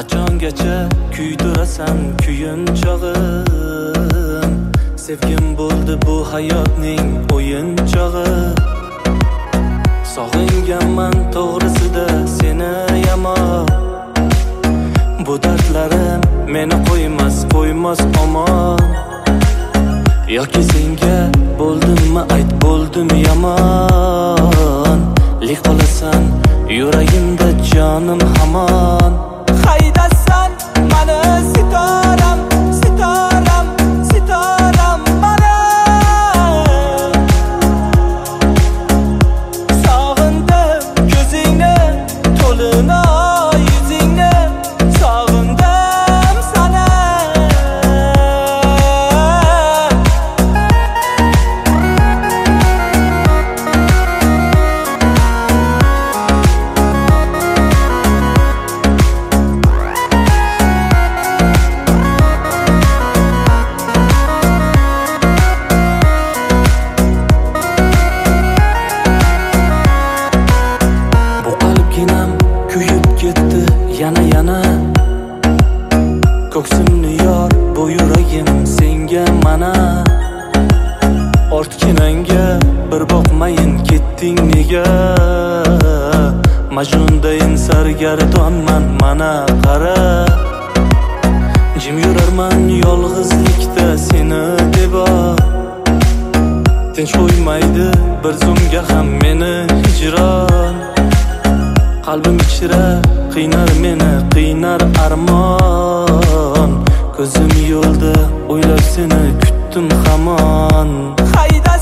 Qachongacha kuydirasan kuyinchog'im, sevgim bo'ldi bu hayotning o'yinchog'i. Sog'inganman to'g'risida seni yamon, bu dardlarim meni qo'ymas omon. Yoki senga bo'ldimmi ayt, bo'ldim yomon, lik qolasan yuragimda jonim hamon. Qaydasan mani sitoram, sitoram, sitoram mani. Sog'indim ko'zingni, to'lina yuzingni, sog'indim seni. Kuyib ketdi yana ko'ksimni yor bu yuragim senga mana. Ortkinanga bir boqmayin ketding nega? Majnundayin sargardonman mana qara. Jim yurarman yolg'izlikda seni debo, tinch qo'ymaydi bir zumga ham meni hijron. Qalbim ichra qiynar meni, qiynar armon. Ko'zim yo'lda o'ylab seni kutdim hamon.